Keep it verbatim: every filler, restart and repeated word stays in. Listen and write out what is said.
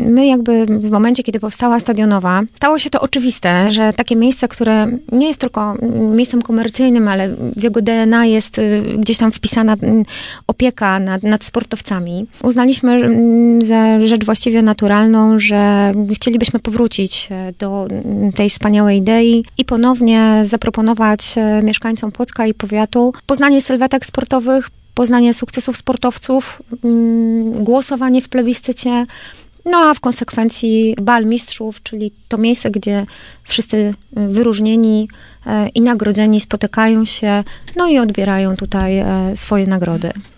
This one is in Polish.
my jakby w momencie, kiedy powstała Stadionowa, stało się to oczywiste, że takie miejsce, które nie jest tylko miejscem komercyjnym, ale w jego D N A jest gdzieś tam wpisana opieka nad, nad sportowcami. Uznaliśmy za rzecz właściwie naturalną, że chcielibyśmy powrócić do tej wspaniałej idei i ponownie zaproponować mieszkańcom Płocka i powiatu poznanie sylwetek sportowych, poznanie sukcesów sportowców, głosowanie w plebiscycie, no a w konsekwencji bal mistrzów, czyli to miejsce, gdzie wszyscy wyróżnieni i nagrodzeni spotykają się, no i odbierają tutaj swoje nagrody.